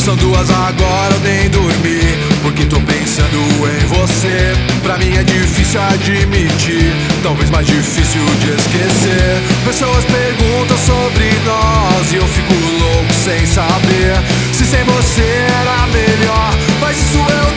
São 2 agora, eu nem dormi, porque tô pensando em você. Pra mim é difícil admitir, talvez mais difícil de esquecer. Pessoas perguntam sobre nós e eu fico louco sem saber se sem você era melhor, mas isso eu